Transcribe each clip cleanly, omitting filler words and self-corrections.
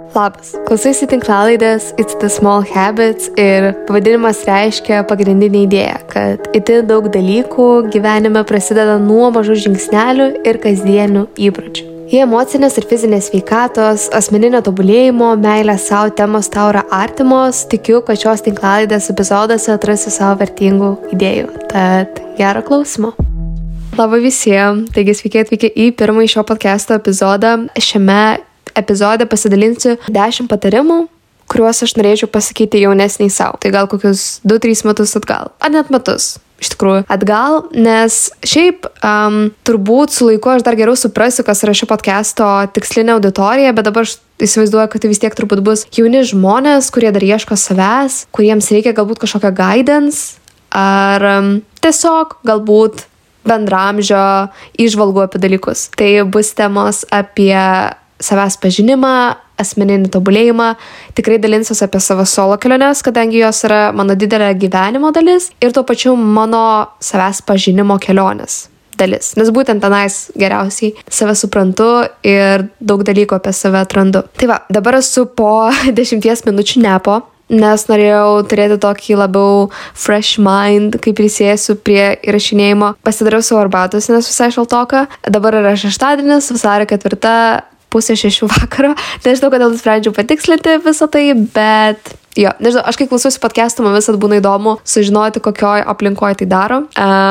Labas, klausaisi tinklalaidės It's the Small Habits ir pavadinimas reiškia pagrindinę idėją, kad itin daug dalykų gyvenime prasideda nuo mažų žingsnelių ir kasdienių įpročių. Jei emocinės ir fizinės sveikatos, asmeninio tobulėjimo, meilės savo temos tau yra artimos, tikiu, kad šios tinklalaidės epizoduose atrasi savo vertingų idėjų. Tad gero klausimo. Labą visiems, taigi sveiki atvykę į pirmąjį šio podcast'o epizodą. Šiame epizode pasidalinsiu 10 patarimų, kuriuos aš norėčiau pasakyti jaunesniai savo. Tai gal kokius 2-3 metus atgal, ar net metus. Iš tikrųjų, atgal, nes šiaip turbūt su laiku aš dar geriau suprasiu, kas yra šio podcast'o tikslinė auditorija, bet dabar aš įsivaizduoju, kad tai vis tiek turbūt bus jauni žmonės, kurie dar ieško savęs, kuriems reikia galbūt kažkokio guidance, ar tiesiog galbūt bendramžio įžvalgų apie dalykus. Tai bus temos apie savęs pažinimą, asmeninį tobulėjimą. Tikrai dalinsiuosi apie savo solo keliones, kadangi jos yra mano didelė gyvenimo dalis ir tuo pačiu mano savęs pažinimo kelionės dalis. Nes būtent tenais geriausiai save suprantu ir daug dalykų apie save atrandu. Tai va, dabar esu po 10 minučių nepo, nes norėjau turėti tokį labiau fresh mind, kai prisėsiu prie įrašinėjimo. Pasidariau savo arbatos, nes visai šaltoka. Dabar yra šeštadienis, vasario 4, 5:30 vakaro. Nežinau, kodėl nusprendžiau patikslinti visą tai, bet jo, nežinau, aš kai klausiausi podcast'o, man visad būna įdomu sužinoti, kokioj aplinkoje tai daro.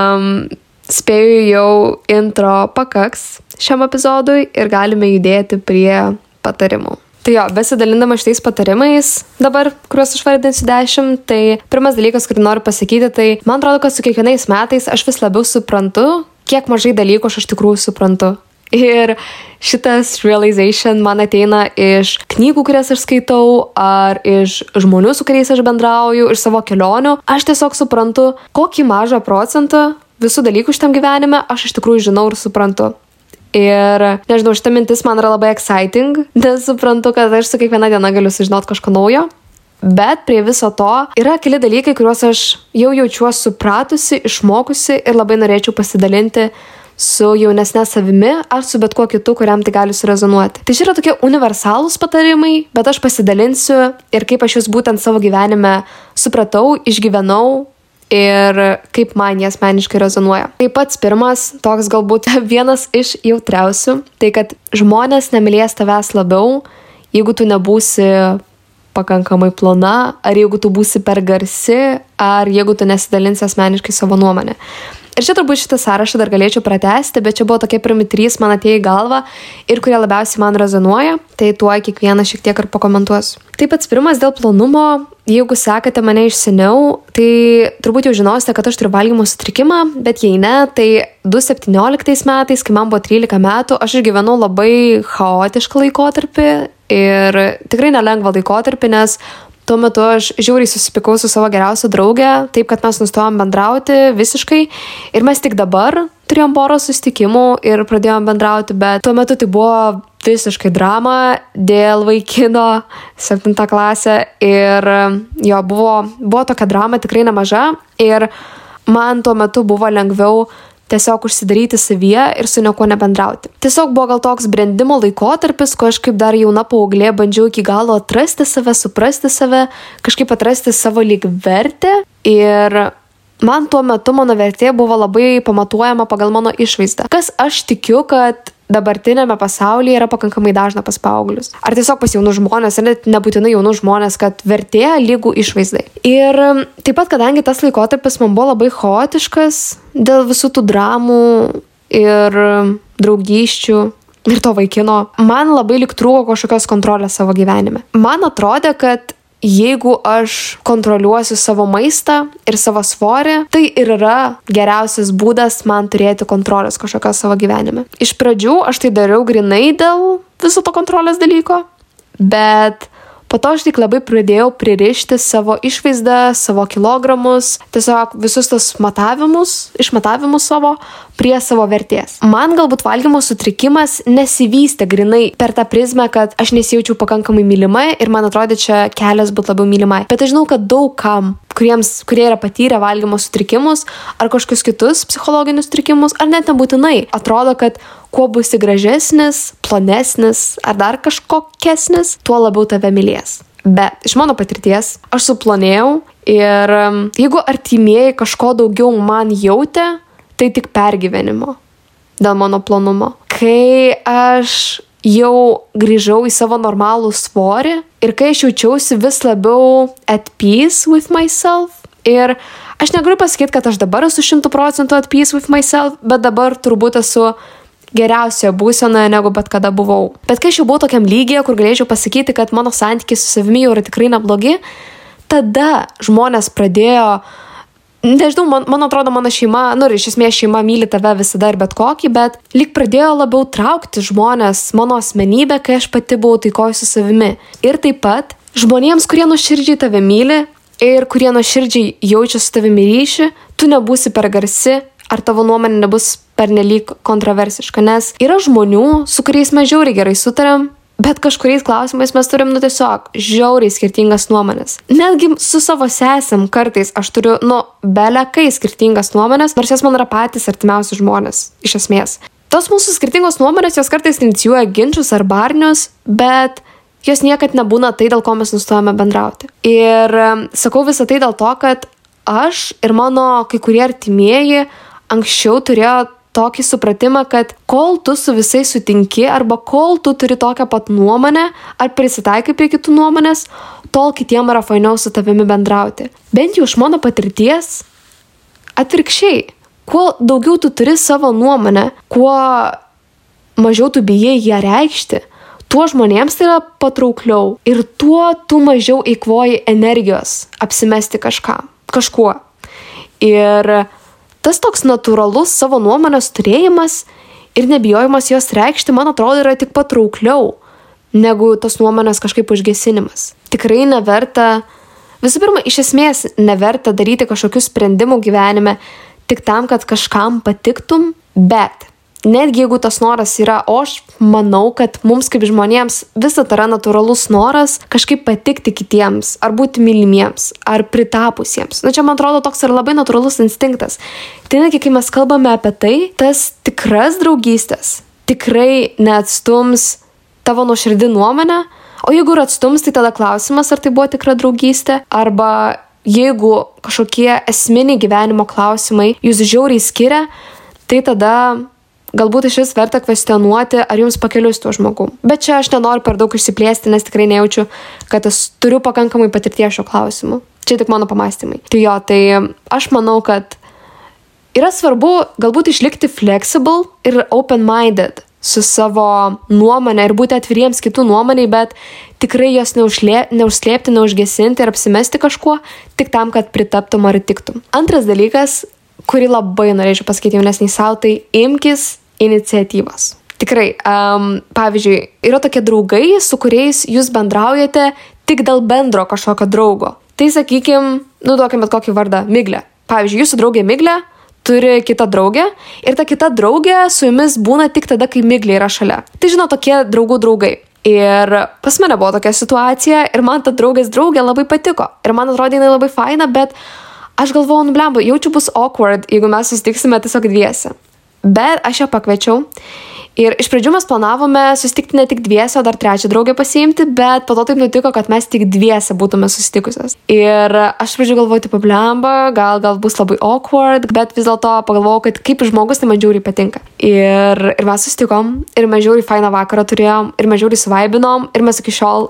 Spėju jau intro pakaks šiam epizodui ir galime judėti prie patarimų. Tai jo, besidalindama šitais patarimais dabar, kuriuos aš vardinsiu 10, tai pirmas dalykas, kurį noriu pasakyti, tai man atrodo, kad su kiekvienais metais aš vis labiau suprantu, kiek mažai dalykų aš iš tikrųjų suprantu. Ir šitas realization man ateina iš knygų, kurias aš skaitau, ar iš žmonių, su kuriais aš bendrauju, iš savo kelionių. Aš tiesiog suprantu, kokį mažą procentą visų dalykų šitam gyvenime aš iš tikrųjų žinau ir suprantu. Ir nežinau, šita mintis man yra labai exciting, nes suprantu, kad aš su kiekviena diena galiu sužinoti kažko naujo. Bet prie viso to yra keli dalykai, kuriuos aš jau jaučiuosi supratusi, išmokusi ir labai norėčiau pasidalinti su jaunesne savimi ar su bet kuo kitu, kuriam tai gali surezonuoti. Tai čia yra tokie universalūs patarimai, bet aš pasidalinsiu ir kaip aš juos būtent savo gyvenime supratau, išgyvenau ir kaip man jie asmeniškai rezonuoja. Tai pats pirmas, toks galbūt vienas iš jautriausių, tai kad žmonės nemylės tavęs labiau, jeigu tu nebūsi pakankamai plona, ar jeigu tu būsi per garsi, ar jeigu tu nesidalinsi asmeniškai savo nuomonę. Ir čia turbūt šitą sąrašą dar galėčiau pratęsti, bet čia buvo tokie pirmi 3 man atėjo į galvą ir kurie labiausiai man rezonuoja, tai tuo kiekvieną šiek tiek ir pakomentuosiu. Taip pats pirmas dėl plonumo, jeigu sekate mane iš seniau, tai turbūt jau žinosite, kad aš turiu valgymo sutrikimą, bet jei ne, tai 2017 metais, kai man buvo 13 metų, aš išgyvenau labai chaotišką laikotarpį ir tikrai nelengvą laikotarpį, nes tuo metu aš žiauriai susipykau su savo geriausia draugė, taip kad mes nustojom bendrauti visiškai ir mes tik dabar turėjom porą susitikimų ir pradėjom bendrauti, bet tuo metu tai buvo visiškai drama dėl vaikino 7 klasė ir jo, buvo tokia drama tikrai nemaža ir man tuo metu buvo lengviau tiesiog užsidaryti savyje ir su niekuo nebendrauti. Tiesiog buvo gal toks brendimo laikotarpis, ko aš kaip dar jauna paauglė bandžiau iki galo atrasti save, suprasti save, kažkaip atrasti savo lygvertę ir man tuo metu mano vertė buvo labai pamatuojama pagal mano išvaizdą. Kas aš tikiu, kad dabartinėme pasaulyje yra pakankamai dažna pas paauglius. Ar tiesiog pas jaunus žmonės, ar net nebūtinai jaunus žmonės, kad vertė lygų išvaizdai. Ir taip pat, kadangi tas laikotarpis man buvo labai chaotiškas dėl visų tų dramų ir draugysčių ir to vaikino, man labai lyg trūko kažkokios kontrolės savo gyvenime. Man atrodė, kad jeigu aš kontroliuosiu savo maistą ir savo svorį, tai ir yra geriausias būdas man turėti kontrolės kažkokios savo gyvenime. Iš pradžių aš tai dariau grinai dėl viso to kontrolės dalyko, bet po to aš tik labai pradėjau pririšti savo išvaizdą, savo kilogramus, tiesiog visus tos išmatavimus savo prie savo vertės. Man galbūt valgymo sutrikimas nesivystė grinai per tą prizmę, kad aš nesijaučiau pakankamai mylimai ir man atrodė čia kelias būti labiau mylimai. Bet aš žinau, kad daug kam, kurie yra patyrę valgymo sutrikimus ar kažkokius kitus psichologinius sutrikimus, ar net nebūtinai. Atrodo, kad kuo būsi gražesnis, plonesnis ar dar kažkokesnis, tuo labiau tave mylės. Bet iš mano patirties aš suplonėjau ir jeigu artimieji kažko daugiau man jautė, tai tik pergyvenimo dėl mano plonumo. Kai aš jau grįžau į savo normalų svorį ir kai aš jaučiausi vis labiau at peace with myself, ir aš negaliu pasakyti, kad aš dabar esu 100% at peace with myself, bet dabar turbūt esu geriausioje būsenoje, negu bet kada buvau. Bet kai aš jau buvau tokiam lygyje, kur galėčiau pasakyti, kad mano santykiai su savimi jau yra tikrai neblogi, tada žmonės pradėjo, nežinau, man atrodo, mano šeima, iš esmės šeima myli tave visada ir bet kokį, bet lyg pradėjo labiau traukti žmonės mano asmenybę, kai aš pati buvau taikoj su savimi. Ir taip pat žmonėms, kurie nuoširdžiai tave myli ir kurie nuoširdžiai jaučia su tavimi ryšį, tu nebūsi per garsi ar tavo nuomonė nebus pernelyg kontroversiška, nes yra žmonių, su kuriais mes žiauriai gerai sutariam, bet kažkuriais klausimais mes turim, tiesiog žiauriai skirtingas nuomonės. Netgi su savo sesėm kartais aš turiu, belekai skirtingas nuomonės, nors jas man yra patys artimiausi žmonės, iš esmės. Tos mūsų skirtingos nuomonės, jos kartais inicijuoja ginčius ar barnius, bet jos niekad nebūna tai, dėl ko mes nustojame bendrauti. Ir sakau visą tai dėl to, kad aš ir mano kai kurie artimieji anksčiau turėjo tokį supratimą, kad kol tu su visais sutinki arba kol tu turi tokią pat nuomonę ar prisitaikai prie kitų nuomonės, tol kitiem yra fainiau su tavimi bendrauti. Bent jau iš mano patirties, atvirkščiai, kuo daugiau tu turi savo nuomonę, kuo mažiau tu bijai ją reikšti, tuo žmonėms tai yra patraukliau ir tuo tu mažiau eikvoji energijos apsimesti kažkuo. Ir tas toks natūralus savo nuomonės turėjimas ir nebijojimas jos reikšti, man atrodo, yra tik patraukliau negu tos nuomonės kažkaip užgesinimas. Tikrai neverta, visų pirma, iš esmės neverta daryti kažkokių sprendimų gyvenime tik tam, kad kažkam patiktum, bet netgi jeigu tas noras yra, o aš manau, kad mums kaip žmonėms visada yra natūralus noras kažkaip patikti kitiems, ar būti mylimiems, ar pritapusiems. Čia man atrodo toks yra labai natūralus instinktas. Tai netgi kai mes kalbame apie tai, tas tikras draugystės tikrai neatstums tavo nuoširdį nuomonę, o jeigu ir atstums, tai tada klausimas, ar tai buvo tikra draugystė, arba jeigu kažkokie esminiai gyvenimo klausimai jūs žiauriai skiria, tai tada galbūt iš vis verta kvestionuoti, ar jums pakeliui su tuo žmogum. Bet čia aš nenoriu per daug išsiplėsti, nes tikrai nejaučiu, kad aš turiu pakankamai patirties šio klausimu. Čia tik mano pamąstymai. Tai aš manau, kad yra svarbu galbūt išlikti flexible ir open-minded su savo nuomonė ir būti atviriems kitų nuomoniai, bet tikrai jos neužslėpti, neužgesinti ir apsimesti kažkuo, tik tam, kad pritaptum ar įtiktum. Antras dalykas, kurį labai norėčiau pasakyti jaunesniai savo, tai imkis iniciatyvos. Tikrai, pavyzdžiui, yra tokie draugai, su kuriais jūs bendraujate tik dėl bendro kažkokio draugo. Tai sakykim, duokim bet kokį vardą, Miglė. Pavyzdžiui, jūsų draugė Miglė turi kitą draugę ir ta kita draugė su jumis būna tik tada, kai Miglė yra šalia. Tai tokie draugų draugai. Ir pas mane buvo tokia situacija ir man ta draugės draugė labai patiko. Ir man atrodė jinai labai faina, bet aš galvojau, blemba, jaučiu bus awkward, jeigu mes susitiksime tiesiog dviese. Bet aš ją pakviečiau. Ir iš pradžių mes planavome susitikti ne tik dviese, o dar trečią draugę pasiimti, bet po to taip nutiko, kad mes tik dviese būtume susitikusios. Ir aš pradžiu galvoti, blemba, gal bus labai awkward, bet vis dėlto pagalvojau, kad kaip žmogus tai man žiauriai patinka. Ir mes susitikom, ir mes žiauriai fainą vakarą turėjom, ir mes žiauriai suvaibinom, ir mes iki šiol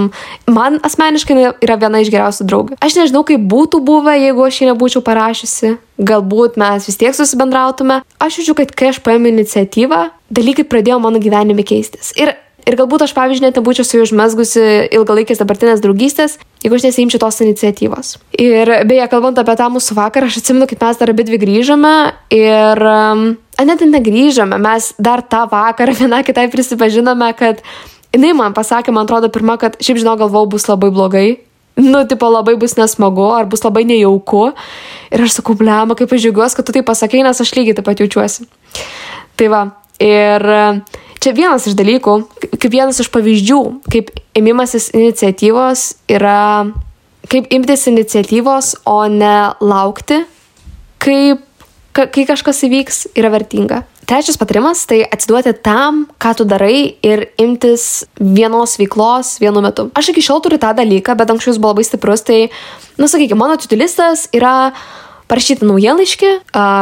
man asmeniškai yra viena iš geriausių draugų. Aš nežinau, kaip būtų buvę, jeigu aš jį nebūčiau parašiusi. Galbūt mes vis tiek susibendrautume. Aš jaučiu, kad kai aš paėmiau iniciatyvą, dalykai pradėjo mano gyvenime keistis. Ir galbūt aš, pavyzdžiui, net nebūčiau su juo užmezgusi ilgalaikės dabartinės draugystės, jeigu aš nesiimčiau tos iniciatyvos. Ir beje, kalbant apie tą mūsų vakarą, aš atsimenu, kaip mes dar abidvi grįžome ir net negrįžome, mes dar tą vakarą viena kitai prisipažinome, kad jinai man pasakė, man atrodo, pirma, kad šiaip galvojau bus labai blogai. Labai bus nesmagu, ar bus labai nejauku. Ir aš sakau, blemba, kaip aš džiaugiuosi, kad tu tai pasakei, nes aš lygiai taip pat jaučiuosi. Tai va, ir čia vienas iš dalykų, kaip vienas iš pavyzdžių, kaip ėmimasis iniciatyvos yra kaip imtis iniciatyvos, o ne laukti, kai kažkas įvyks, yra vertinga. Trečias patarimas, tai atsiduoti tam, ką tu darai ir imtis vienos veiklos vienu metu. Aš iki šiol turiu tą dalyką, bet anksčiau jis buvo labai stiprus, tai, sakykime, mano to-do listas yra parašyti naujienlaiškį,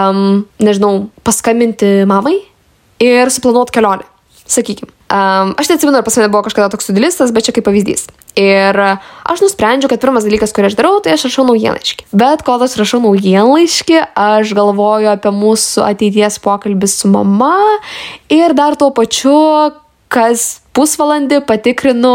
paskambinti mamai ir suplanuoti kelionę, sakykime. Aš neatsimenu, ar pas mane buvo kažkada toks to-do listas, bet čia kaip pavyzdys. Ir aš nusprendžiau, kad pirmas dalykas, kurį aš darau, tai aš rašau naujienlaiškį. Bet kol aš rašau naujienlaiškį, aš galvoju apie mūsų ateities pokalbį su mama ir dar tuo pačiu, kas pusvalandį patikrinu,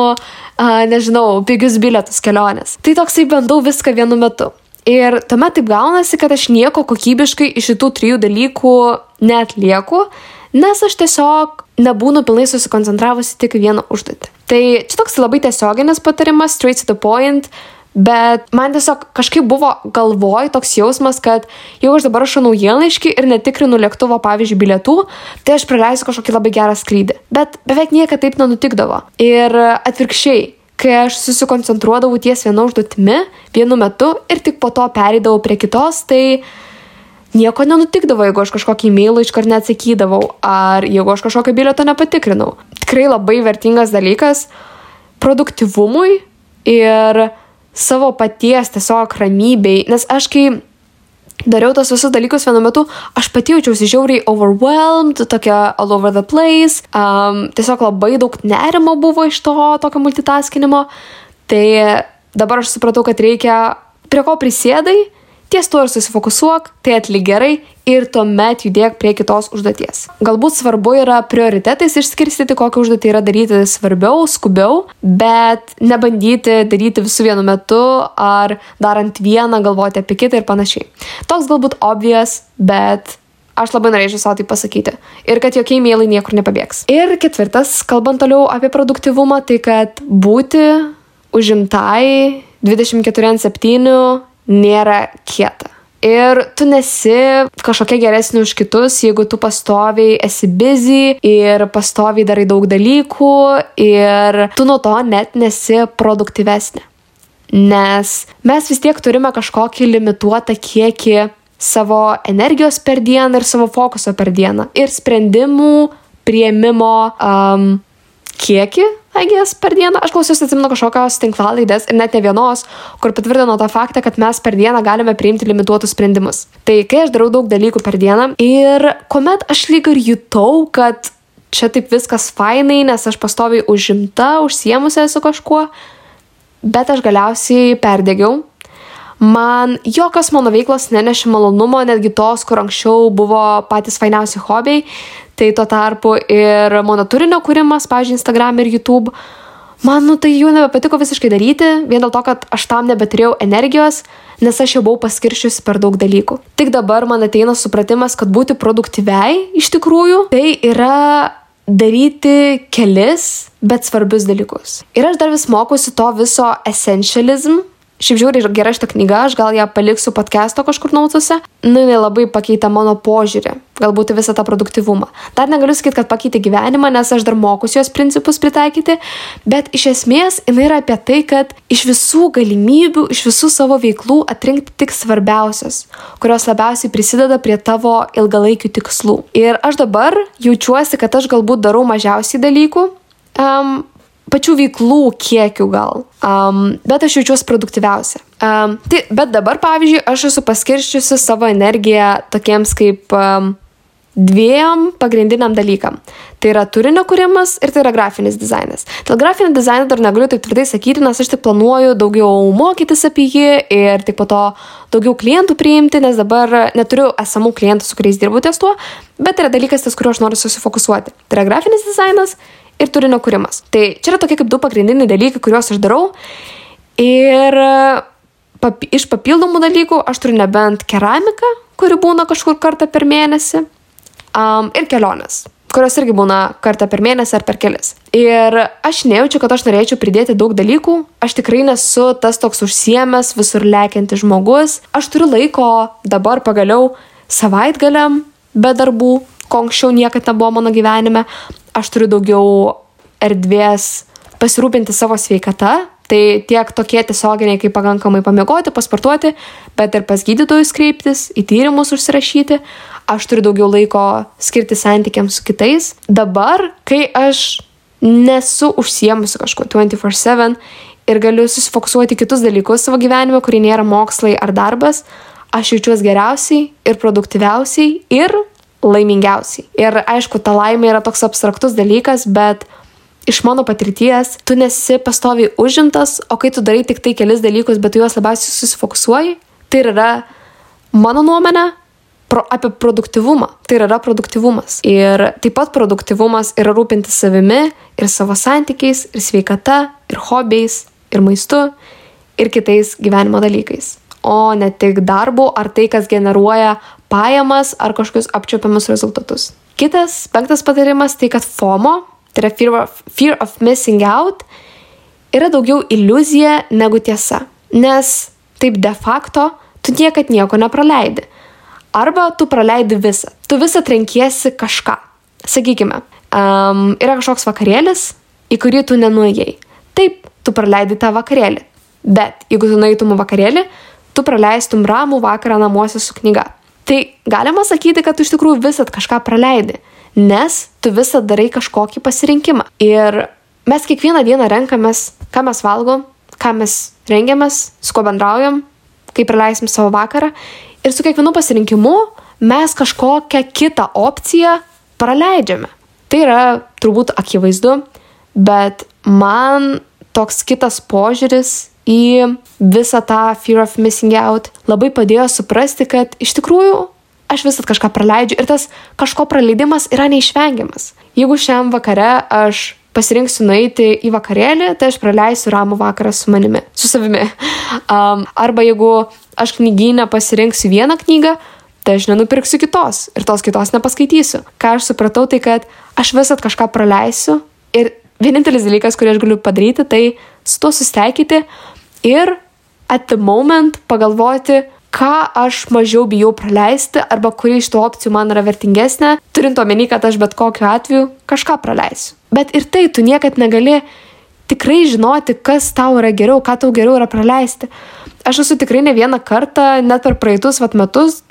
pigius bilietus kelionės. Tai toksai bandau viską vienu metu. Ir tuomet taip gaunasi, kad aš nieko kokybiškai iš šitų 3 dalykų neatlieku, nes aš tiesiog nebūnu pilnai susikoncentravusi tik vieną užduotį. Tai čia toks labai tiesioginis patarimas, straight to the point, bet man tiesiog kažkaip buvo galvoj toks jausmas, kad jau aš dabar rašau naujienlaiškį ir netikrinu lėktuvo, pavyzdžiui, bilietų, tai aš praleisiu kažkokį labai gerą skrydį. Bet beveik niekada taip nenutikdavo. Ir atvirkščiai, kai aš susikoncentruodavau ties viena užduotimi vienu metu ir tik po to pereidavau prie kitos, tai nieko nenutikdavo, jeigu aš kažkokį e-mailą iškart neatsakydavau, ar jeigu aš kažkokio bilieto nepatikrinau. Tikrai labai vertingas dalykas produktyvumui ir savo paties tiesiog ramybei, nes aš kai dariau tos visus dalykus vienu metu, aš pati jaučiausi žiauriai overwhelmed, tokia all over the place, tiesiog labai daug nerimo buvo iš to tokio multitaskinimo, tai dabar aš supratau, kad reikia prie ko prisėdai, ties tuo ir susifokusuok, tai atlik gerai ir tuomet judėk prie kitos užduoties. Galbūt svarbu yra prioritetais išskirstyti, kokią užduotį yra daryti svarbiau, skubiau, bet nebandyti daryti visų vienu metu ar darant vieną, galvoti apie kitą ir panašiai. Toks galbūt obvious, bet aš labai norėčiau savo tai pasakyti. Ir kad jokie e-mailai niekur nepabėgs. Ir 4, kalbant toliau apie produktyvumą, tai kad būti užimtai 24/7 nėra kieta. Ir tu nesi kažkokia geresnė už kitus, jeigu tu pastoviai esi busy ir pastoviai darai daug dalykų ir tu nuo to net nesi produktyvesnė. Nes mes vis tiek turime kažkokį limituotą kiekį savo energijos per dieną ir savo fokuso per dieną. Ir sprendimų priėmimo kiekį, per dieną. Aš klausiausi, atsimenu, kažkokios tinklalaidės ir net ne vienos, kur patvirtino tą faktą, kad mes per dieną galime priimti limituotus sprendimus. Tai kai aš darau daug dalykų per dieną ir kuomet aš lyg ir jutau, kad čia taip viskas fainai, nes aš pastoviai užimta, užsiemusi esu kažkuo, bet aš galiausiai perdegiau. Man jokios mano veiklos nenešė malonumo, netgi tos, kur anksčiau buvo patys fainiausi hobiai. Tai tuo tarpu ir mano turinio kūrimas, pavyzdžiui, Instagram ir YouTube, man tai jau nebepatiko visiškai daryti, vien dėl to, kad aš tam nebeturėjau energijos, nes aš jau buvau paskirščiusi per daug dalykų. Tik dabar man ateina supratimas, kad būti produktyviai iš tikrųjų, tai yra daryti kelis, bet svarbius dalykus. Ir aš dar vis mokusi to viso essentialism. Šiaip žiūri gera šitą knygą, aš gal ją paliksiu podcast'o kažkur nautuose. Jinai labai pakeitė mano požiūrį, galbūt visą tą produktyvumą. Dar negaliu sakyti, kad pakeitė gyvenimą, nes aš dar mokusi jos principus pritaikyti, bet iš esmės jinai yra apie tai, kad iš visų galimybių, iš visų savo veiklų atrinkti tik svarbiausias, kurios labiausiai prisideda prie tavo ilgalaikių tikslų. Ir aš dabar jaučiuosi, kad aš galbūt darau mažiausiai dalykų, pačių veiklų kiekių gal, bet aš jaučiuosi produktyviausia. Bet dabar, pavyzdžiui, aš esu paskirščiusi savo energiją tokiems kaip 2 pagrindiniam dalykam. Tai yra turinio kūrimas ir tai yra grafinis dizainas. Dėl grafinio dizaino dar negaliu taip tvirtai sakyti, nes aš tik planuoju daugiau mokytis apie jį ir tik po to daugiau klientų priimti, nes dabar neturiu esamų klientų, su kuriais dirbu ties tuo, bet tai yra dalykas, ties kuriuo aš noriu susifokusuoti. Tai yra grafinis dizainas ir turinio kūrimas. Tai čia yra tokie kaip 2 pagrindiniai dalykai, kuriuos aš darau. Ir iš papildomų dalykų aš turiu nebent keramiką, kuri būna kažkur kartą per mėnesį, ir kelionės, kurios irgi būna kartą per mėnesį ar per kelis. Ir aš nejaučiu, kad aš norėčiau pridėti daug dalykų. Aš tikrai nesu tas toks užsiėmęs, visur lekiantis žmogus. Aš turiu laiko dabar pagaliau savaitgaliam be darbų, ko anksčiau niekada nebuvo mano gyvenime. Aš turiu daugiau erdvės pasirūpinti savo sveikata, Tai tiek tokie tiesioginiai, kaip pakankamai pamiegoti, pasportuoti, bet ir pas gydytojus kreiptis, į tyrimus užsirašyti. Aš turiu daugiau laiko skirti santykiams su kitais. Dabar, kai aš nesu užsiemusi kažko 24/7 ir galiu susifokusuoti kitus dalykus savo gyvenime, kurie nėra mokslai ar darbas, aš jaučiuosi geriausiai ir produktyviausiai ir laimingiausiai. Ir aišku, ta laimė yra toks abstraktus dalykas, bet iš mano patirties tu nesi pastoviai užimtas, o kai tu darai tik tai kelis dalykus, bet tu juos labiausiai susifokusuoji, tai yra mano nuomonė apie produktyvumą. Tai yra produktyvumas. Ir taip pat produktyvumas yra rūpintis savimi ir savo santykiais, ir sveikata, ir hobiais, ir maistu, ir kitais gyvenimo dalykais. O ne tik darbu ar tai, kas generuoja pajamas ar kažkokius apčiuopiamus rezultatus. Kitas, 5. patarimas, tai kad FOMO, tai yra fear of missing out, yra daugiau iliuzija negu tiesa. Nes taip de facto tu niekad nieko nepraleidi. Arba tu praleidi visą. Tu visą trenkiesi kažką. Sakykime, yra kažkoks vakarėlis, į kurį tu nenuėjai. Taip, tu praleidi tą vakarėlį. Bet jeigu tu nueitum vakarėlį, tu praleistum ramų vakarą namuose su knyga. Tai galima sakyti, kad tu iš tikrųjų visat kažką praleidi, nes tu visat darai kažkokį pasirinkimą. Ir mes kiekvieną dieną renkamės, ką mes valgom, ką mes rengiamės, su kuo bendraujam, kaip praleisim savo vakarą. Ir su kiekvienu pasirinkimu mes kažkokią kitą opciją praleidžiame. Tai yra turbūt akivaizdu, bet man toks kitas požiūris į visą tą fear of missing out labai padėjo suprasti, kad iš tikrųjų aš visat kažką praleidžiu ir tas kažko praleidimas yra neišvengiamas. Jeigu šiam vakare aš pasirinksiu nueiti į vakarėlį, tai aš praleisiu ramų vakarą su savimi. Arba jeigu aš knygyne pasirinksiu vieną knygą, tai aš nenupirksiu kitos ir tos kitos nepaskaitysiu. Ką aš supratau, tai kad aš visat kažką praleisiu ir vienintelis dalykas, kurį aš galiu padaryti, tai su tuo susitaikyti ir at the moment pagalvoti, ką aš mažiau bijau praleisti arba kuri iš tų opcijų man yra vertingesnė, turint omeny, kad aš bet kokiu atveju kažką praleisiu. Bet ir tai tu niekad negali tikrai žinoti, kas tau yra geriau, ką tau geriau yra praleisti. Aš esu tikrai ne vieną kartą, net per praeitus metus,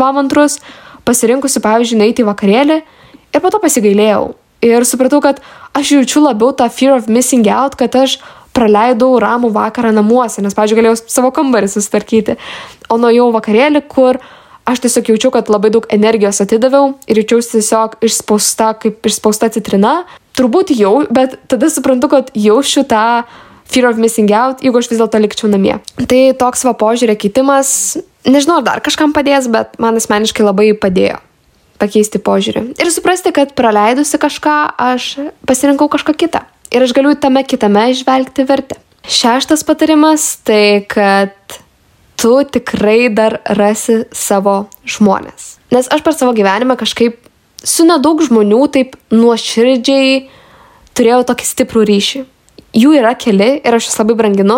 2 pasirinkusi, pavyzdžiui, eiti į vakarėlį ir po to pasigailėjau. Ir supratau, kad aš jaučiu labiau tą fear of missing out, kad aš praleidau ramų vakarą namuose, nes, pavyzdžiui, galėjau savo kambarį susitvarkyti. O nuėjau vakarėlį, kur aš tiesiog jaučiu, kad labai daug energijos atidaviau ir jaučiausi tiesiog išspausta citrina. Turbūt jau, bet tada suprantu, kad jaučiu tą fear of missing out, jeigu aš vis dėlto likčiau namie. Tai toks požiūrio keitimas, nežinau, ar dar kažkam padės, bet man asmeniškai labai padėjo pakeisti požiūrį. Ir suprasti, kad praleidusi kažką, aš pasirinkau kažką kitą. Ir aš galiu tame kitame išvelgti vertę. 6. patarimas, tai kad tu tikrai dar rasi savo žmones. Nes aš per savo gyvenimą kažkaip su nedaug žmonių taip nuoširdžiai turėjau tokį stiprų ryšį. Jų yra keli ir aš jas labai branginu,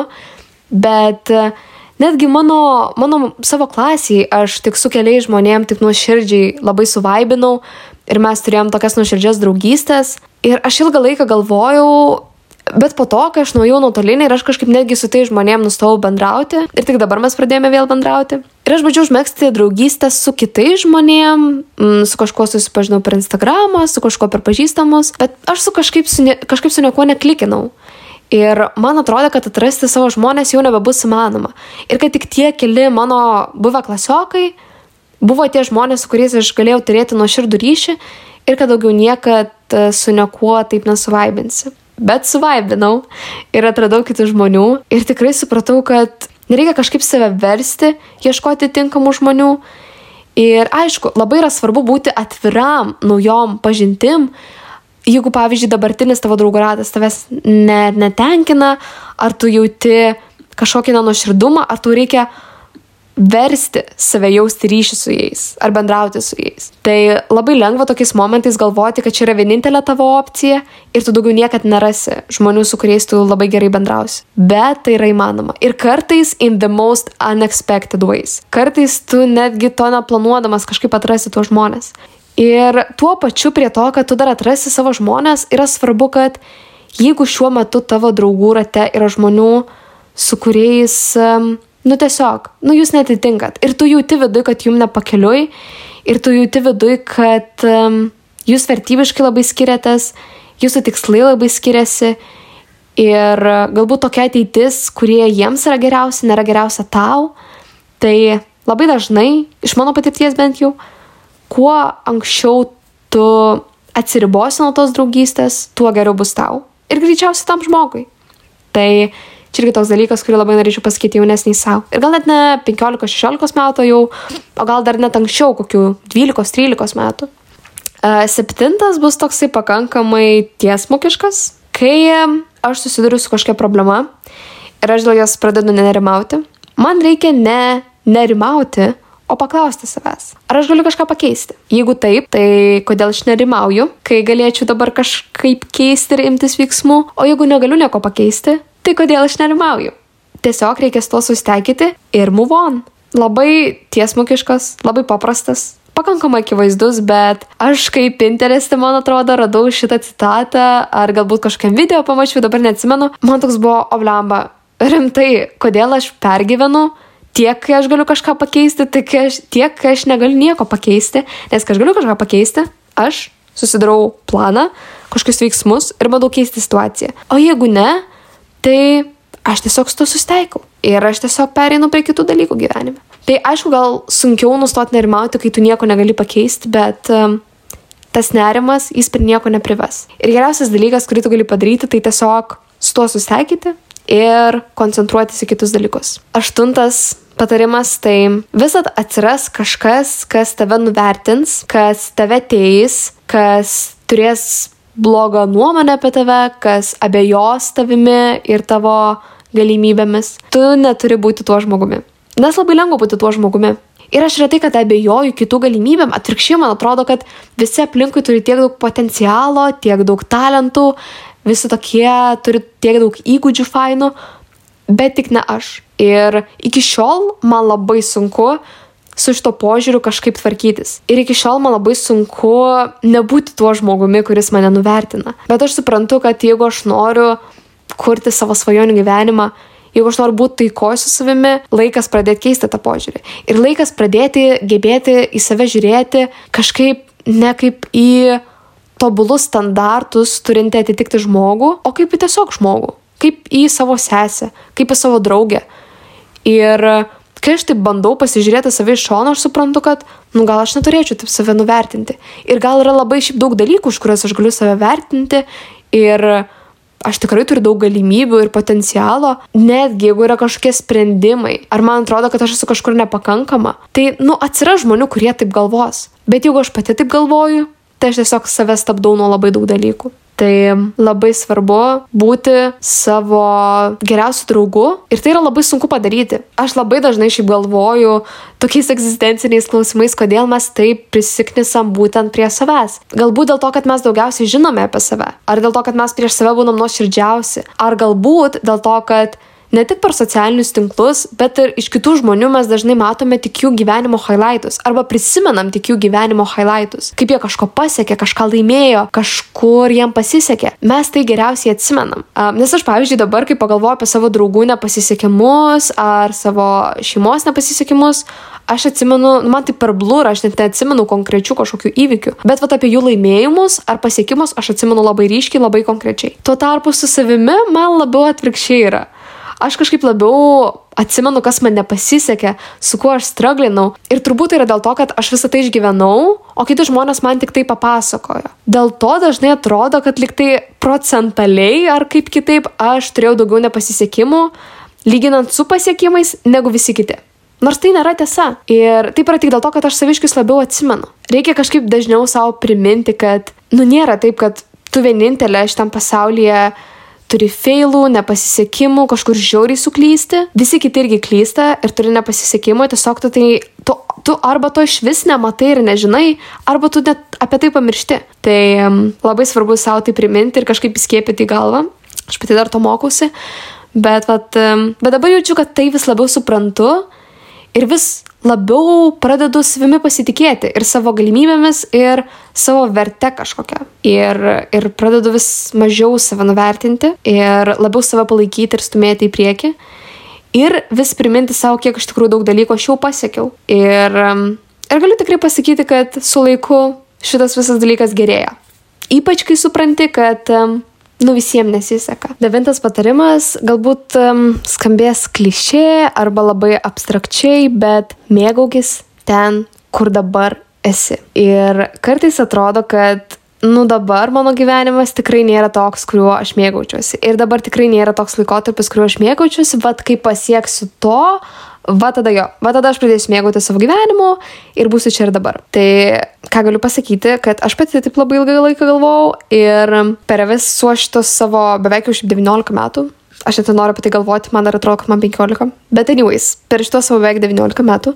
bet netgi mano savo klasiai aš tik su keliais žmonėm tik nuoširdžiai labai suvaibinau ir mes turėjom tokias nuoširdžias draugystės. Ir aš ilgą laiką galvojau, bet po to, kai aš nuėjau nuotolinį ir aš kažkaip netgi su tai žmonėm nustojau bendrauti ir tik dabar mes pradėjome vėl bendrauti. Ir aš bandžiau užmegzti draugystę su kitais žmonėm, su kažkuo susipažinau per Instagramą, su kažkuo per pažįstamus, bet aš kažkaip su niekuo neklikinau. Ir man atrodė, kad atrasti savo žmonės jau nebebus įmanoma. Ir kad tik tie keli mano buvę klasiokai buvo tie žmonės, su kuriais aš galėjau turėti nuoširdų ryšį ir kad daugiau niekad su niekuo taip nesuvaibinsi. Bet suvaibinau ir atradau kitų žmonių ir tikrai supratau, kad nereikia kažkaip save versti, ieškoti tinkamų žmonių. Ir aišku, labai yra svarbu būti atviram naujom pažintim. Jeigu, pavyzdžiui, dabartinis tavo draugų ratas tavęs netenkina, ar tu jauti kažkokį nenuoširdumą, ar tu reikia versti save jausti ryšį su jais, ar bendrauti su jais. Tai labai lengva tokiais momentais galvoti, kad čia yra vienintelė tavo opcija ir tu daugiau niekad nerasi žmonių, su kuriais tu labai gerai bendrausi. Bet tai yra įmanoma. Ir kartais in the most unexpected ways. Kartais tu netgi to neplanuodamas kažkaip atrasi tuos žmonės. Ir tuo pačiu prie to, kad tu dar atrasi savo žmonės, yra svarbu, kad jeigu šiuo metu tavo draugų rate yra žmonių, su kuriais, tiesiog, jūs netitinkat. Ir tu jauti viduj, kad jums nepakeliui, ir tu jauti viduj, kad jūs vertybiškai labai skiriatės, jūsų tikslai labai skiriasi, ir galbūt tokia ateitis, kurie jiems yra geriausia, nėra geriausia tau, tai labai dažnai, iš mano patirties bent jau, kuo anksčiau tu atsiribosi nuo tos draugystės, tuo geriau bus tau. Ir greičiausiai tam žmogui. Tai čia irgi toks dalykas, kurį labai norėčiau pasakyti jaunesniai savo. Ir gal net ne 15-16 metų jau, o gal dar net anksčiau, kokių 12-13 metų. 7 bus toksai pakankamai tiesmukiškas, kai aš susiduriu su kažkokia problema ir aš dėl jos pradedu nerimauti. Man reikia ne nerimauti, o paklausti savęs, ar aš galiu kažką pakeisti. Jeigu taip, tai kodėl aš nerimauju, kai galėčiau dabar kažkaip keisti ir imtis veiksmų, o jeigu negaliu nieko pakeisti, tai kodėl aš nerimauju. Tiesiog reikės to susitaikyti ir move on. Labai tiesmukiškas, labai paprastas, pakankamai akivaizdus, bet aš kaip Pinterest'e, man atrodo, radau šitą citatą, ar galbūt kažkokiam video pamačiau, dabar neatsimenu. Man toks buvo, oblemba, rimtai, kodėl aš pergyvenu, tiek, kai aš galiu kažką pakeisti, tiek, kai aš negaliu nieko pakeisti, nes kai aš galiu kažką pakeisti, aš susidarau planą, kažkokius veiksmus ir bandau keisti situaciją. O jeigu ne, tai aš tiesiog su to susitaikau ir aš tiesiog pereinu prie kitų dalykų gyvenime. Tai aišku, gal sunkiau nustoti nerimauti, kai tu nieko negali pakeisti, bet tas nerimas, jis prie nieko neprives. Ir geriausias dalykas, kurį tu gali padaryti, tai tiesiog su to susitaikyti ir koncentruotis į kitus dalykus. 8 patarimas, tai visad atsiras kažkas, kas tave nuvertins, kas tave teis, kas turės blogą nuomonę apie tave, kas abejos tavimi ir tavo galimybėmis. Tu neturi būti tuo žmogumi. Nes labai lengva būti tuo žmogumi. Ir aš retai, kad abejoju kitų galimybėm, atvirkščiai man atrodo, kad visi aplinkui turi tiek daug potencialo, tiek daug talentų, visi tokie turi tiek daug įgūdžių fainų, bet tik ne aš. Ir iki šiol man labai sunku su šito požiūriu kažkaip tvarkytis. Ir iki šiol man labai sunku nebūti tuo žmogumi, kuris mane nuvertina. Bet aš suprantu, kad jeigu aš noriu kurti savo svajonių gyvenimą, jeigu aš noriu būti taikoj su savimi, laikas pradėti keisti tą požiūrį. Ir laikas pradėti gebėti į save žiūrėti kažkaip ne kaip į tobulus standartus turinti atitikti žmogų, o kaip į tiesiog žmogų. Kaip į savo sesę, kaip į savo draugę. Ir kai aš taip bandau pasižiūrėti save iš šono, aš suprantu, kad gal aš neturėčiau taip save nuvertinti. Ir gal yra labai šiaip daug dalykų, už kuriuos aš galiu save vertinti. Ir aš tikrai turiu daug galimybių ir potencialo, netgi jeigu yra kažkokie sprendimai. Ar man atrodo, kad aš esu kažkur nepakankama. Tai, atsiras žmonių, kurie taip galvos. Bet jeigu aš pati taip galvoju, tai aš tiesiog save stabdau nuo labai daug dalykų. Tai labai svarbu būti savo geriausiu draugu ir tai yra labai sunku padaryti. Aš labai dažnai šiaip galvoju tokiais egzistenciniais klausimais, kodėl mes taip prisiknisam būtent prie savęs. Galbūt dėl to, kad mes daugiausiai žinome apie save, ar dėl to, kad mes prieš save būnam nuoširdžiausi, ar galbūt dėl to, kad ne tik per socialinius tinklus, bet ir iš kitų žmonių mes dažnai matome tik jų gyvenimo highlightus arba prisimenam tik jų gyvenimo highlightus. Kaip jie kažko pasiekė, kažką laimėjo, kažkur jiem pasisekė. Mes tai geriausiai atsimenam. Nes aš, pavyzdžiui, dabar, kai pagalvoju apie savo draugų nepasisekimus ar savo šeimos nepasisekimus, aš atsimenu, man tai per blurą, aš net neatsimenu konkrečių kažkokių įvykių. Bet apie jų laimėjimus ar pasiekimus aš atsimenu labai ryškiai, labai konkrečiai. Tuo tarpu su savimi man labiau atvirkščiai yra. Aš kažkaip labiau atsimenu, kas man nepasisekė, su kuo aš straglinau. Ir turbūt tai yra dėl to, kad aš visą tai išgyvenau, o kiti žmonės man tik tai papasakojo. Dėl to dažnai atrodo, kad lyg tai procentaliai ar kaip kitaip aš turėjau daugiau nepasisekimų, lyginant su pasiekimais, negu visi kiti. Nors tai nėra tiesa. Ir taip yra tik dėl to, kad aš saviškius labiau atsimenu. Reikia kažkaip dažniau savo priminti, kad nėra taip, kad tu vienintelė šitam pasaulyje turi feilų, nepasisekimų, kažkur žiauriai suklysti. Visi kiti irgi klysta ir turi nepasisekimų, tiesiog tu arba to iš vis nematai ir nežinai, arba tu net apie tai pamiršti. Tai labai svarbu savo tai priminti ir kažkaip įskiepyti į galvą. Aš pati dar to mokausi, bet dabar jaučiu, kad tai vis labiau suprantu ir vis labiau pradedu savimi pasitikėti ir savo galimybėmis ir savo verte kažkokią. Ir pradedu vis mažiau save nuvertinti ir labiau save palaikyti ir stumėti į priekį. Ir vis priminti savo, kiek iš tikrųjų daug dalykų aš jau pasiekiau. Ir galiu tikrai pasakyti, kad su laiku šitas visas dalykas gerėja. Ypač kai supranti, kad visiems nesiseka. 9 patarimas galbūt skambės klišė arba labai abstrakčiai, bet mėgaukis ten, kur dabar esi. Ir kartais atrodo, kad dabar mano gyvenimas tikrai nėra toks, kuriuo aš mėgaučiuosi. Ir dabar tikrai nėra toks laikotarpis, kuriuo aš mėgaučiuosi, vat kai pasieksiu to, va tada aš pradėsiu mėgauti savo gyvenimu ir būsiu čia ir dabar. Tai ką galiu pasakyti, kad aš pati taip labai ilgą laiką galvojau ir per visus šitos savo beveik jau 19 metų, aš net noriu apie tai galvoti, man dar atrodo, kad man 15, bet anyways, per šitos savo beveik 19 metų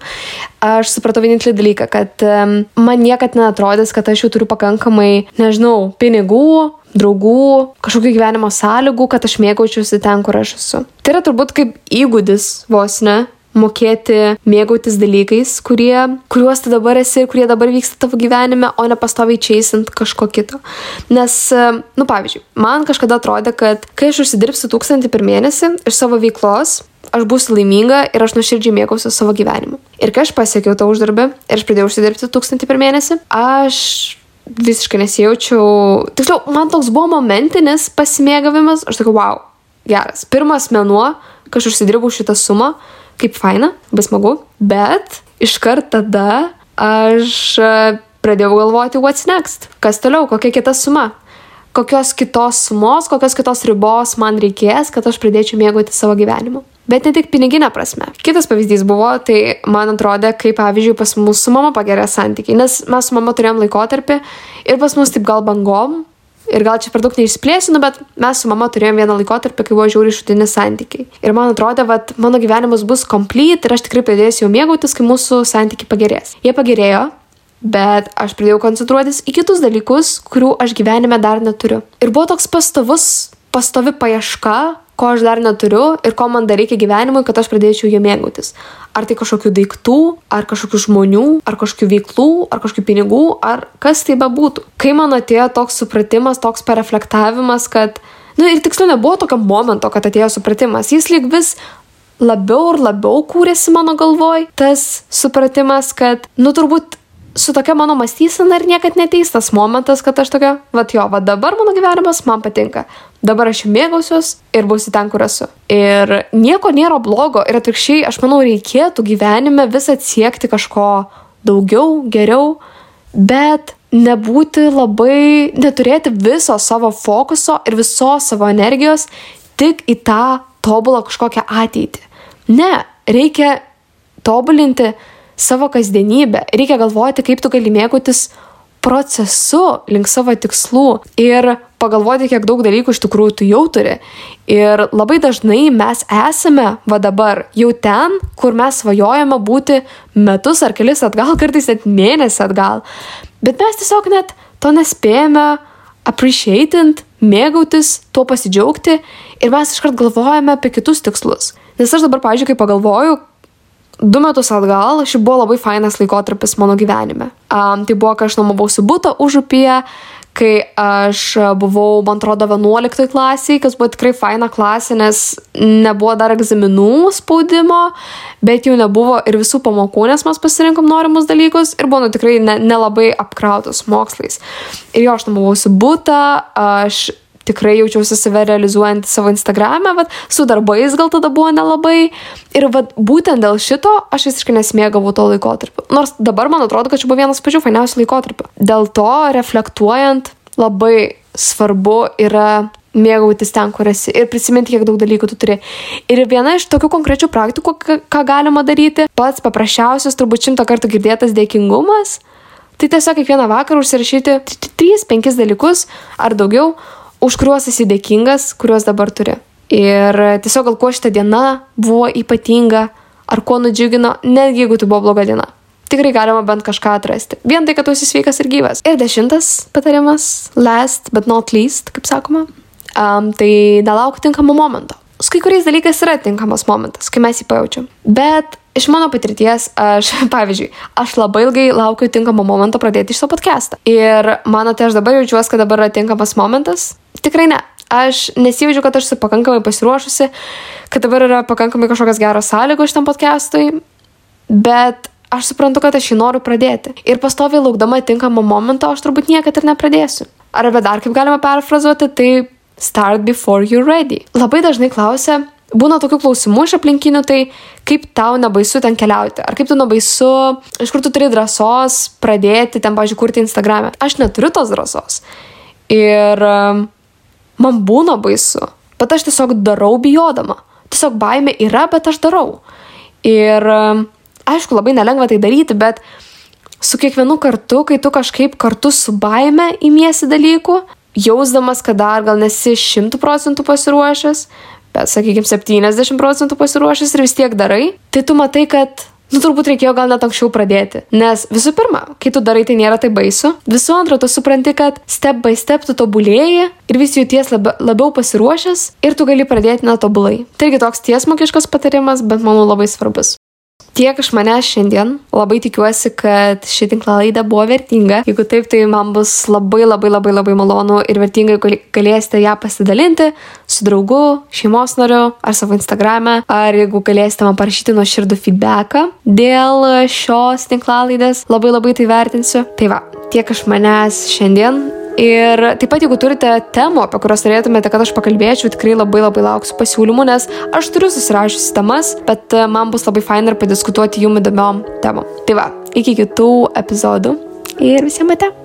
aš supratau vienintelį dalyką, kad man niekad neatrodys, kad aš jau turiu pakankamai, pinigų, draugų, kažkokių gyvenimo sąlygų, kad aš mėgaučiausi ten, kur aš esu. Tai yra turbūt kaip įgūdis vos ne, mokėti mėgautis dalykais, kuriuos tu dabar esi ir kurie dabar vyksta tavo gyvenime, o ne pastoviai chasint kažko kito. Nes, pavyzdžiui, man kažkada atrodė, kad kai aš užsidirbsiu 1000 per mėnesį iš savo veiklos, aš būsiu laiminga ir aš nuoširdžiai mėgausiu savo gyvenimu. Ir kai aš pasiekiau tą uždarbį ir aš pradėjau užsidirbti 1000 per mėnesį, aš visiškai nesijaučiau, tiksliau, man toks buvo momentinis pasimėgavimas, aš sakau, wow, geras. Pirmas mėnuo, kai aš užsidirbau šitą sumą, kaip faina, labai smagu, bet iškart tada aš pradėjau galvoti, what's next? Kas toliau, kokia kita suma? Kokios kitos sumos, kokios kitos ribos man reikės, kad aš pradėčiau mėgauti savo gyvenimu. Bet ne tik piniginė prasme. Kitas pavyzdys buvo, tai man atrodė, kaip pavyzdžiui pas mus su mama pagerė santykiai, nes mes su mama turėjom laikotarpį ir pas mus taip gal bangom, ir gal čia per daug neišplėsiu, bet mes su mama turėjom vieną laikotarpį, kai buvo žiauriai šutini santykiai. Ir man atrodė, kad mano gyvenimas bus complete ir aš tikrai pradėsiu jau mėgautis, kai mūsų santykiai pagerės. Jie pagerėjo, bet aš pradėjau koncentruotis į kitus dalykus, kurių aš gyvenime dar neturiu. Ir buvo toks pastovi paieška, ko aš dar neturiu ir ko man dar reikia gyvenimui, kad aš pradėčiau jį mėgautis. Ar tai kažkokių daiktų, ar kažkokių žmonių, ar kažkokių veiklų, ar kažkokių pinigų, ar kas tai bebūtų. Kai man atėjo toks supratimas, toks pareflektavimas, kad, ir tiksliau nebuvo tokio momento, kad atėjo supratimas, jis lyg vis labiau ir labiau kūrėsi mano galvoj, tas supratimas, kad, turbūt su tokia mano mąstysena ir niekad neteis tas momentas, kad aš tokia, dabar mano gyvenimas man patinka. Dabar aš mėgausiuos ir būsiu ten, kur esu. Ir nieko nėra blogo. Ir atvirkščiai, aš manau, reikėtų gyvenime vis atsiekti kažko daugiau, geriau, bet neturėti viso savo fokuso ir visos savo energijos tik į tą tobulą kažkokią ateitį. Ne, reikia tobulinti savo kasdienybę. Reikia galvoti, kaip tu gali mėgautis procesu link savo tikslų ir pagalvoti, kiek daug dalykų iš tikrųjų tu jau turi. Ir labai dažnai mes esame dabar jau ten, kur mes svajojame būti metus ar kelis atgal, kartais net mėnesį atgal. Bet mes tiesiog net to nespėjame appreciating, mėgautis, tuo pasidžiaugti ir mes iškart galvojame apie kitus tikslus. Nes aš dabar, pavyzdžiui, kai pagalvoju, 2 metus atgal ši buvo labai fainas laikotarpis mano gyvenime. Tai buvo, kai aš nuomavausi butą Užupyje, kai aš buvau, man atrodo, 11 klasiai, kas buvo tikrai faina klasė, nes nebuvo dar egzaminų spaudimo, bet jau nebuvo ir visų pamokų, nes mes pasirinkom norimus dalykus ir buvo tikrai nelabai apkrautos mokslais. Ir aš nuomavausi butą, aš tikrai jaučiausi save realizuojant savo Instagram'e, su darbais gal tada buvo nelabai. Ir būtent dėl šito aš visiškai nesimėgavau to laikotarpio. Nors dabar man atrodo, kad čia buvo vienas pačių fainiausių laikotarpių. Dėl to, reflektuojant, labai svarbu yra mėgautis ten, kur esi ir prisiminti, kiek daug dalykų tu turi. Ir viena iš tokių konkrečių praktikų, ką galima daryti, pats paprasčiausias, turbūt 100 kartų girdėtas dėkingumas, tai tiesiog kiekvieną vakarą užsirašyti 3-5 dalykus ar daugiau, už kuriuos esi dėkingas, kuriuos dabar turi. Ir tiesiog gal kuo šitą dieną buvo ypatinga, ar kuo nudžiugino, netgi jeigu tai buvo bloga diena. Tikrai galima bent kažką atrasti. Vien tai, kad tu esi sveikas ir gyvas. Ir 10 patarimas, last but not least, kaip sakoma, tai nelauk tinkamo momento. Su kai kuriais dalykais yra tinkamas momentas, kai mes jį pajaučiam. Bet iš mano patirties, pavyzdžiui, aš labai ilgai laukiu tinkamo momento pradėti šitą podcastą. Ir manote, aš dabar jaučiuosi, kad dabar yra tinkamas momentas? Tikrai ne. Aš nesijaučiu, kad aš esu pakankamai pasiruošusi, kad dabar yra pakankamai kažkokios geros sąlygos šitam podcastui, bet aš suprantu, kad aš jį noriu pradėti. Ir pastoviai laukdama tinkamo momento, aš turbūt niekad ir nepradėsiu. Arba dar kaip galima perfrazuoti, tai start before you're ready. Labai dažnai klausia, būna tokių klausimų iš aplinkinių, tai kaip tau nebaisu ten keliauti? Ar kaip tu nebaisu, iš kur tu turi drąsos pradėti ten, pavyzdžiui, kurti Instagram'e? Aš neturiu tos drąsos. Ir man būna baisu, bet aš tiesiog darau bijodama. Tiesiog baimė yra, bet aš darau. Ir aišku, labai nelengva tai daryti, bet su kiekvienu kartu, kai tu kažkaip kartu su baime imiesi dalykų, jausdamas, kad dar gal nesi 100% pasiruošęs, bet, sakykime, 70% pasiruošęs ir vis tiek darai, tai tu matai, kad, turbūt reikėjo gal net anksčiau pradėti. Nes visų pirma, kai tu darai, tai nėra tai baisu. Visų antra, tu supranti, kad step by step tu tobulėji ir vis jauties labiau pasiruošęs ir tu gali pradėti netobulai. Taigi toks tiesmokiškas patarimas, bet manau labai svarbus. Tiek iš manęs šiandien. Labai tikiuosi, kad ši tinklalaidė buvo vertinga. Jeigu taip, tai man bus labai malonu ir vertinga, jeigu galėsite ją pasidalinti su draugu, šeimos nariu ar savo Instagram'e, ar jeigu galėsite man parašyti nuoširdų feedbacką dėl šios tinklalaidės. Labai tai vertinsiu. Tai va, tiek iš manęs šiandien. Ir taip pat, jeigu turite temų, apie kurias norėtumėte, kad aš pakalbėčiau, tikrai labai lauksiu pasiūlymų, nes aš turiu susirašiusi temas, bet man bus labai faina ir padiskutuoti jum įdomiom temom. Tai va, iki kitų epizodų ir visiems ate.